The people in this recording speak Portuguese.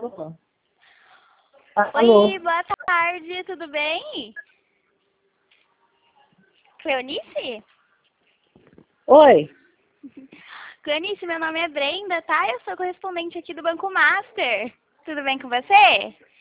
Alô? Oi, boa tarde, tudo bem? Cleonice? Oi? Cleonice, meu nome é Brenda, tá? Eu sou correspondente aqui do Banco Master. Tudo bem com você?